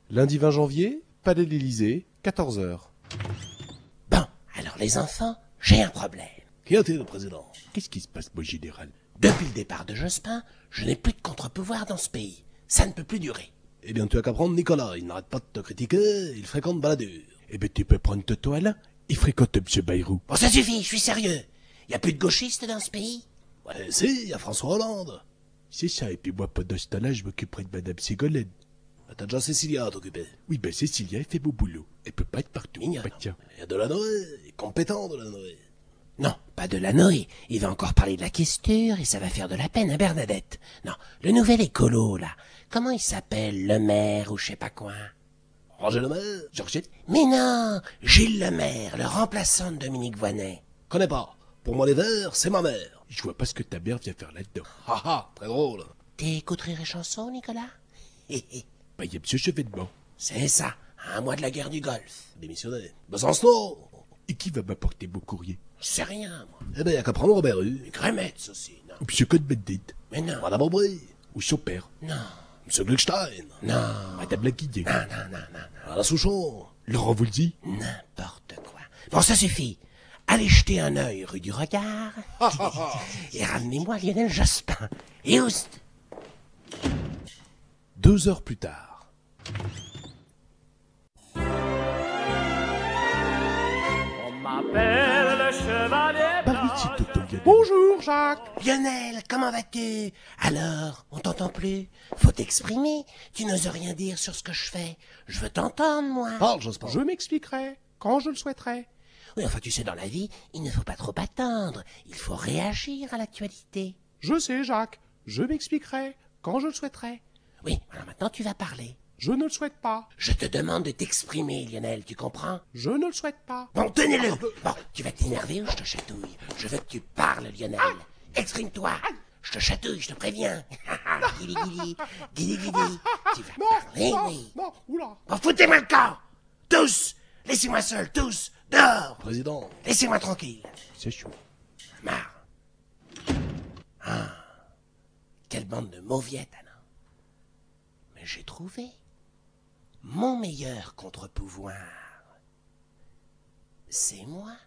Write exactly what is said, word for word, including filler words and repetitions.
Lundi vingt janvier, Palais de l'Élysée, quatorze heures. Bon, alors les enfants, j'ai un problème. Qu'y a-t-il, président? Qu'est-ce qui se passe, mon général? Depuis le départ de Jospin, je n'ai plus de contre-pouvoir dans ce pays. Ça ne peut plus durer. Eh bien, tu as qu'à prendre Nicolas, il n'arrête pas de te critiquer, il fréquente Balladur. Eh ben, tu peux prendre Toto Alain, il fréquente M. Bayrou. Bon, ça suffit, je suis sérieux. Y a plus de gauchistes dans ce pays? Ouais, si, il y a François Hollande. C'est ça, et puis moi, pendant ce temps-là, je m'occuperai de Madame Ségolène. Bah, t'as déjà Cécilia à t'occuper. Oui, ben Cécilia, elle fait beau boulot. Elle peut pas être partout. Mignonne. Bah, tiens. Il y a Delanoë, il est compétent, Delanoë. Non, pas de Lanoé. Il va encore parler de la questure et ça va faire de la peine à Bernadette. Non, le nouvel écolo, là. Comment il s'appelle? Le maire ou je sais pas quoi? Roger Lemaire. Georgette? Mais non! Gilles Lemaire, le remplaçant de Dominique Voynet. Connais pas. Pour moi, les Verts, c'est ma mère. Je vois pas ce que ta mère vient faire là-dedans. Ha ha, très drôle. T'écoutes Rire et Chanson, Nicolas? Hé hé. Bah, il y a M. Chevènement. C'est ça, à un mois de la guerre du Golfe. Démissionné. Besancenot. Et qui va m'apporter mon courrier? Je sais rien, moi. Eh ben, y a qu'à prendre Robert Hue. Les Grémetz aussi, non? Ou M. Cohn-Bendit. Mais non, Madame Aubry. Ou son père. non, Monsieur Gluckstein. non, Madame Laguillet. non, non, non, non, non. Alain Souchon. Laurent Voulzy. N'importe quoi. Bon, ça suffit. Allez jeter un œil rue du Regard. Et ramenez-moi Lionel Jospin. Et oust. Deux heures plus tard. On m'appelle le chevalier Par blanc. ici, Toto Lionel. Bonjour, Jacques. Lionel, comment vas-tu? Alors, on t'entend plus? Faut t'exprimer. Tu n'oses rien dire sur ce que je fais. Je veux t'entendre, moi. Parle, Jospin. Je m'expliquerai quand je le souhaiterai. Oui, enfin, tu sais, dans la vie, il ne faut pas trop attendre. Il faut réagir à l'actualité. Je sais, Jacques. Je m'expliquerai quand je le souhaiterai. Oui, alors maintenant tu vas parler. Je ne le souhaite pas. Je te demande de t'exprimer, Lionel, tu comprends? Je ne le souhaite pas. Bon, tenez-le. Bon, tu vas t'énerver ou je te chatouille? Je veux que tu parles, Lionel. Exprime-toi. Je te chatouille, je te préviens. Guili, guili, guili, guili. Tu vas parler, non, oui. non, oula. Bon, foutez-moi le camp. Tous. Laissez-moi seul, tous. Dehors. Président. Laissez-moi tranquille. C'est chaud. Marre. Ah. Quelle bande de mauviettes, Anna. Mais j'ai trouvé mon meilleur contre-pouvoir. C'est moi.